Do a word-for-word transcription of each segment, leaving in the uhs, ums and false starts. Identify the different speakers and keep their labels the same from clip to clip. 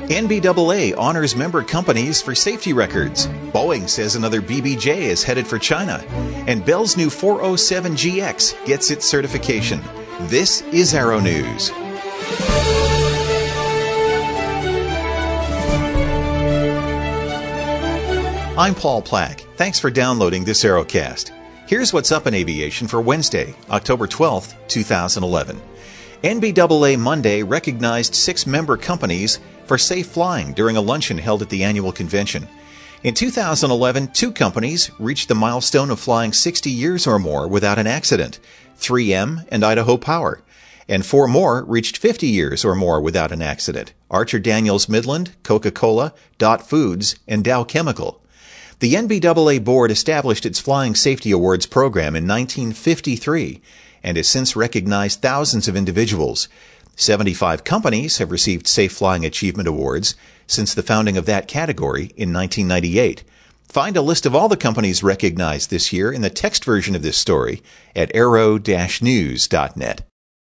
Speaker 1: N B A A honors member companies for safety records. Boeing says another B B J is headed for China. And Bell's new four oh seven G X gets its certification. This is Arrow News. I'm Paul Plack. Thanks for downloading this Arrowcast. Here's what's up in aviation for Wednesday, October twelfth, two thousand eleven. N B A A Monday recognized six member companies for safe flying during a luncheon held at the annual convention. In two thousand eleven, two companies reached the milestone of flying sixty years or more without an accident, three M and Idaho Power. And four more reached fifty years or more without an accident, Archer Daniels Midland, Coca-Cola, Dot Foods, and Dow Chemical. The N B A A board established its Flying Safety Awards program in nineteen fifty-three and has since recognized thousands of individuals. seventy-five companies have received Safe Flying Achievement Awards since the founding of that category in nineteen ninety-eight. Find a list of all the companies recognized this year in the text version of this story at arrow dash news dot net.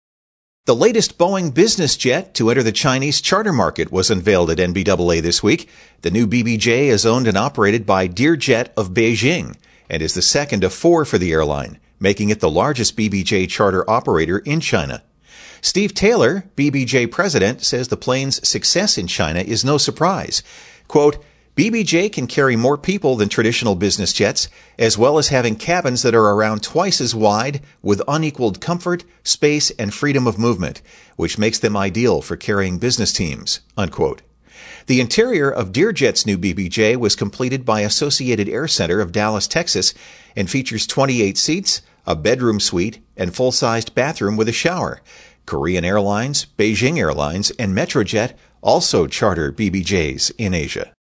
Speaker 1: The latest Boeing business jet to enter the Chinese charter market was unveiled at N B A A this week. The new B B J is owned and operated by Deerjet of Beijing and is the second of four for the airline, making it the largest B B J charter operator in China. Steve Taylor, B B J president, says the plane's success in China is no surprise. Quote, B B J can carry more people than traditional business jets, as well as having cabins that are around twice as wide with unequaled comfort, space, and freedom of movement, which makes them ideal for carrying business teams, unquote. The interior of Deerjet's new B B J was completed by Associated Air Center of Dallas, Texas, and features twenty-eight seats, a bedroom suite, and full-sized bathroom with a shower. Korean Airlines, Beijing Airlines, and Metrojet also charter B B Js in Asia.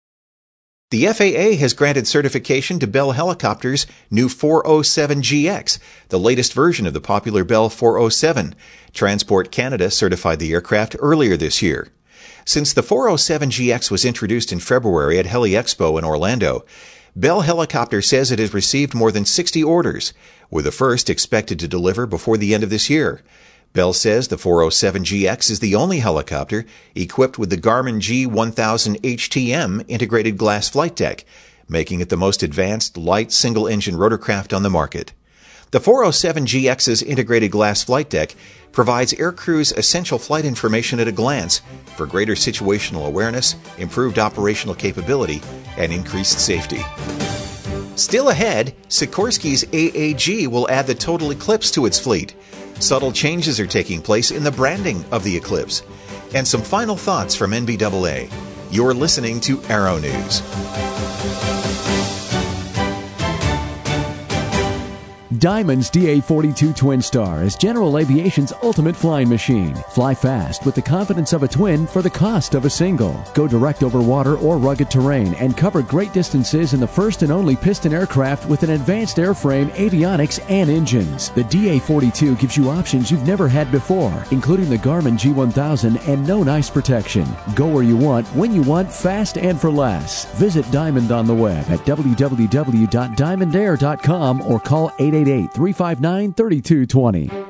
Speaker 1: The F A A has granted certification to Bell Helicopter's new four oh seven G X, the latest version of the popular Bell four oh seven. Transport Canada certified the aircraft earlier this year. Since the four oh seven G X was introduced in February at Heli Expo in Orlando, Bell Helicopter says it has received more than sixty orders, with the first expected to deliver before the end of this year. Bell says the four oh seven G X is the only helicopter equipped with the Garmin G one thousand H T M integrated glass flight deck, making it the most advanced light single-engine rotorcraft on the market. The four oh seven G X's integrated glass flight deck provides aircrews essential flight information at a glance for greater situational awareness, improved operational capability, and increased safety. Still ahead, Sikorsky's A A G will add the Total Eclipse to its fleet. Subtle changes are taking place in the branding of the Eclipse. And some final thoughts from N B A A. You're listening to Arrow News.
Speaker 2: Diamond's D A forty-two Twin Star is General Aviation's ultimate flying machine. Fly fast with the confidence of a twin for the cost of a single. Go direct over water or rugged terrain and cover great distances in the first and only piston aircraft with an advanced airframe, avionics, and engines. The D A forty-two gives you options you've never had before, including the Garmin G one thousand and known ice protection. Go where you want, when you want, fast and for less. Visit Diamond on the web at w w w dot diamond air dot com or call eight eight eight, three five nine, three two two zero.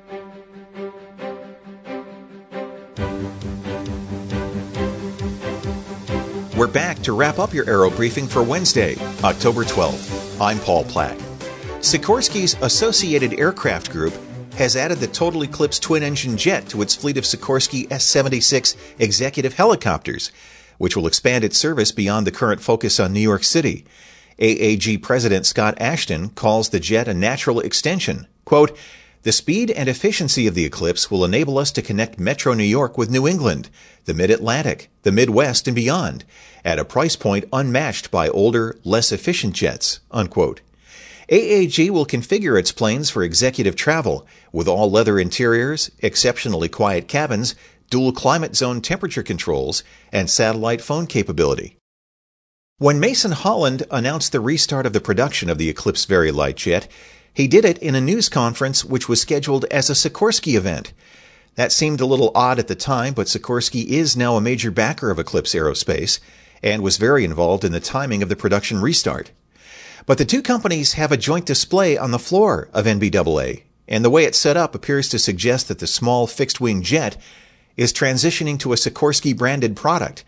Speaker 1: We're back to wrap up your Aero Briefing for Wednesday, October twelfth. I'm Paul Plack. Sikorsky's Associated Aircraft Group has added the Total Eclipse twin-engine jet to its fleet of Sikorsky S seventy-six executive helicopters, which will expand its service beyond the current focus on New York City. A A G President Scott Ashton calls the jet a natural extension. Quote, the speed and efficiency of the Eclipse will enable us to connect Metro New York with New England, the Mid-Atlantic, the Midwest, and beyond, at a price point unmatched by older, less efficient jets, unquote. A A G will configure its planes for executive travel with all leather interiors, exceptionally quiet cabins, dual climate zone temperature controls, and satellite phone capability. When Mason Holland announced the restart of the production of the Eclipse Very Light jet, he did it in a news conference which was scheduled as a Sikorsky event. That seemed a little odd at the time, but Sikorsky is now a major backer of Eclipse Aerospace and was very involved in the timing of the production restart. But the two companies have a joint display on the floor of N B A A, and the way it's set up appears to suggest that the small fixed-wing jet is transitioning to a Sikorsky-branded product.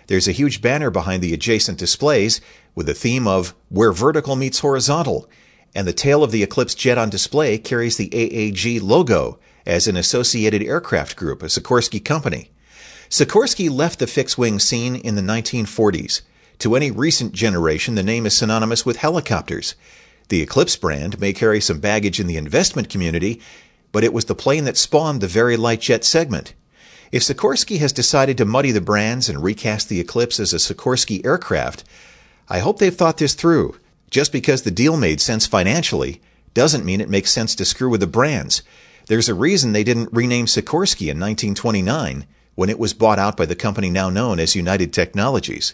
Speaker 1: There's a huge banner behind the adjacent displays with the theme of Where Vertical Meets Horizontal, and the tail of the Eclipse jet on display carries the A A G logo as an Associated Aircraft Group, a Sikorsky company. Sikorsky left the fixed-wing scene in the nineteen forties. To any recent generation, the name is synonymous with helicopters. The Eclipse brand may carry some baggage in the investment community, but it was the plane that spawned the very light jet segment. If Sikorsky has decided to muddy the brands and recast the Eclipse as a Sikorsky aircraft, I hope they've thought this through. Just because the deal made sense financially doesn't mean it makes sense to screw with the brands. There's a reason they didn't rename Sikorsky in nineteen twenty-nine when it was bought out by the company now known as United Technologies.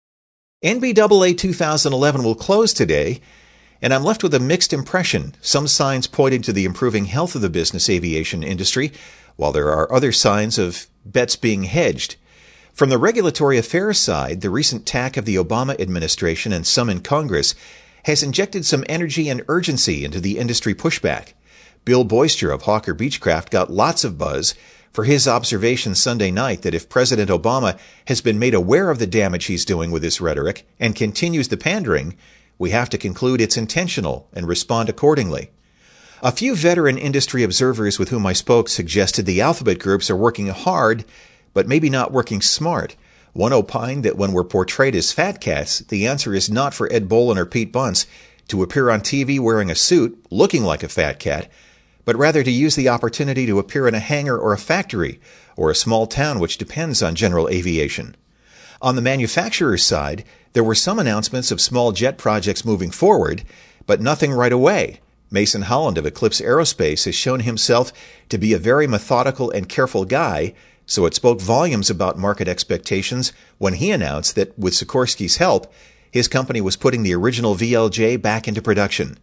Speaker 1: N B A A two thousand eleven will close today, and I'm left with a mixed impression, some signs pointing to the improving health of the business aviation industry, while there are other signs of bets being hedged. From the regulatory affairs side, the recent tack of the Obama administration and some in Congress has injected some energy and urgency into the industry pushback. Bill Boyster of Hawker Beechcraft got lots of buzz for his observation Sunday night that if President Obama has been made aware of the damage he's doing with his rhetoric and continues the pandering, we have to conclude it's intentional and respond accordingly. A few veteran industry observers with whom I spoke suggested the alphabet groups are working hard, but maybe not working smart. One opined that when we're portrayed as fat cats, the answer is not for Ed Bolin or Pete Bunce to appear on T V wearing a suit, looking like a fat cat, but rather to use the opportunity to appear in a hangar or a factory, or a small town which depends on general aviation. On the manufacturer's side, there were some announcements of small jet projects moving forward, but nothing right away. Mason Holland of Eclipse Aerospace has shown himself to be a very methodical and careful guy, so it spoke volumes about market expectations when he announced that, with Sikorsky's help, his company was putting the original V L J back into production.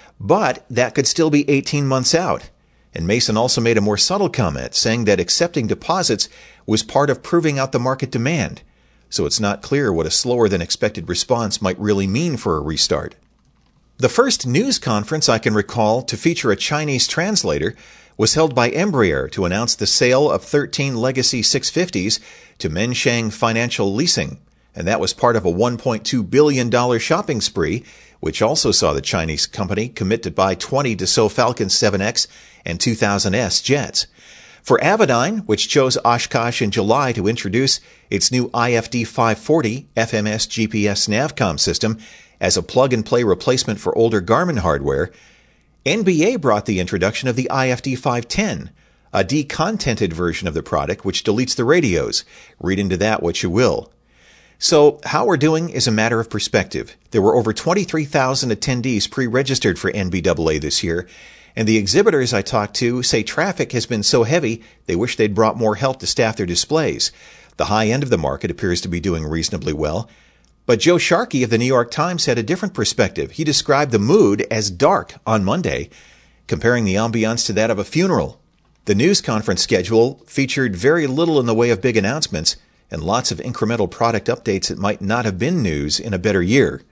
Speaker 1: But that could still be eighteen months out. And Mason also made a more subtle comment, saying that accepting deposits was part of proving out the market demand. So it's not clear what a slower than expected response might really mean for a restart. The first news conference I can recall to feature a Chinese translator was held by Embraer to announce the sale of thirteen legacy six fifties to Mensheng Financial Leasing, and that was part of a one point two billion dollars shopping spree, which also saw the Chinese company commit to buy twenty Dassault Falcon seven X and two thousand S jets. For Avidyne, which chose Oshkosh in July to introduce its new I F D five forty F M S G P S Navcom system as a plug-and-play replacement for older Garmin hardware, N B A brought the introduction of the I F D five ten, a decontented version of the product which deletes the radios. Read into that what you will. So, how we're doing is a matter of perspective. There were over twenty-three thousand attendees pre-registered for N B A A this year, and the exhibitors I talked to say traffic has been so heavy they wish they'd brought more help to staff their displays. The high end of the market appears to be doing reasonably well. But Joe Sharkey of the New York Times had a different perspective. He described the mood as dark on Monday, comparing the ambiance to that of a funeral. The news conference schedule featured very little in the way of big announcements and lots of incremental product updates that might not have been news in a better year.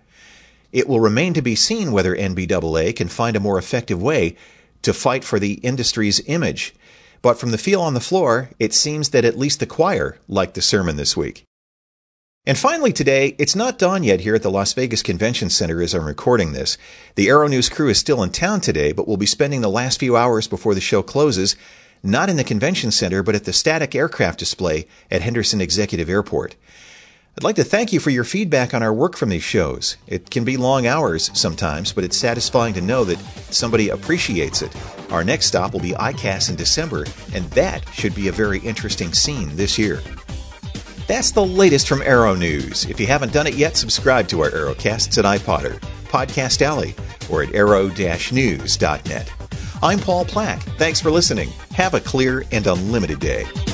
Speaker 1: It will remain to be seen whether N B A A can find a more effective way to fight for the industry's image. But from the feel on the floor, it seems that at least the choir liked the sermon this week. And finally today, it's not dawn yet here at the Las Vegas Convention Center as I'm recording this. The Aero News crew is still in town today, but we'll be spending the last few hours before the show closes, not in the convention center, but at the static aircraft display at Henderson Executive Airport. I'd like to thank you for your feedback on our work from these shows. It can be long hours sometimes, but it's satisfying to know that somebody appreciates it. Our next stop will be I C A S in December, and that should be a very interesting scene this year. That's the latest from Aero News. If you haven't done it yet, subscribe to our Aerocasts at iPodder, Podcast Alley, or at aero dash news dot net. I'm Paul Plack. Thanks for listening. Have a clear and unlimited day.